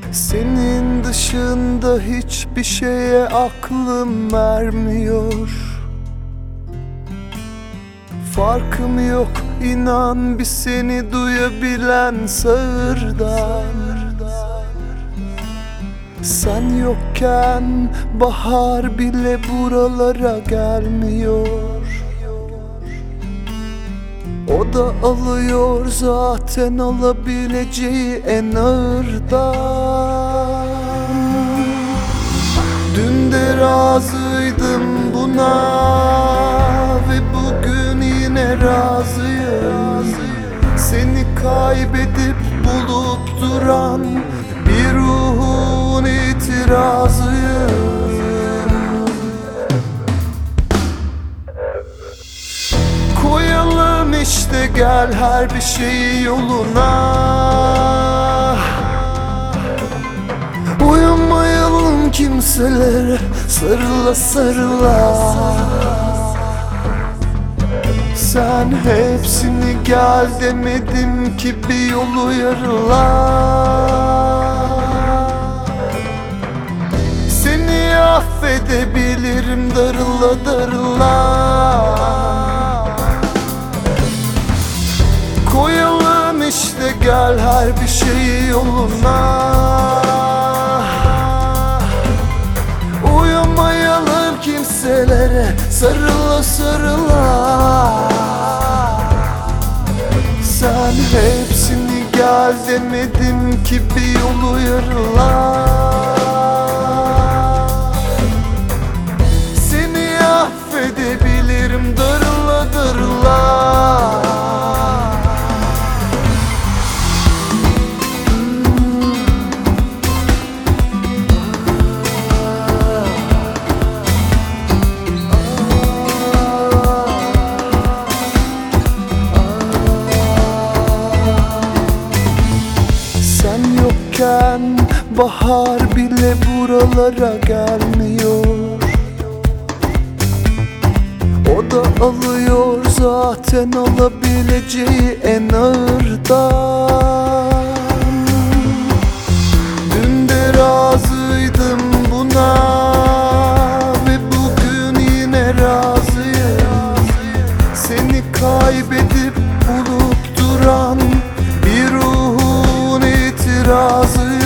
Senin dışında hiçbir şeye aklım ermiyor. Farkım yok inan bir seni duyabilen sağırdan. Sen yokken bahar bile buralara gelmiyor. O da alıyor zaten alabileceği en ağırdan. Dün de razıydım buna ve bugün yine razıyım. Seni kaybedip bulup duran bir ruhun itirazıyım. Koyalım işte gel her bir şeyi yoluna. Uyumayalım kimselere sarıla sarıla. Sen hepsini gel demedim ki bir yolu yarıla. Seni affedebilirim darıla darıla. Koyalım işte gel her bir şeyi yoluna. Uyumayalım kimselere sarıla sarıla. Sen hepsini gel demedim ki bir yolu yarıla. Seni affedebilirim darıla darıla. Sen yokken bahar bile buralara gelmiyor. O da alıyor zaten alabileceği en ağırdan. Dün de razıydım buna ve bugün yine razıyım. Seni kaybedip bulup duran bir ruhun itirazıyım.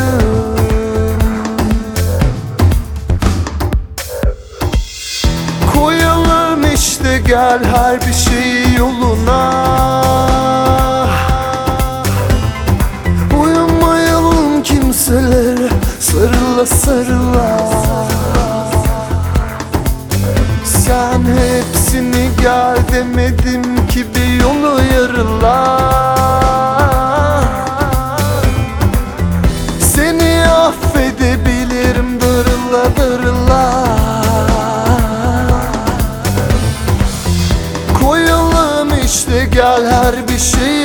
Koyalım işte gel her bir şeyi yoluna. Uyumayalım kimselere sarıla sarıla. Sen hepsini gel demedim ki bir yolu yarıla. Seni affedebilirim darıla darıla. Koyalım işte gel her bir şeyi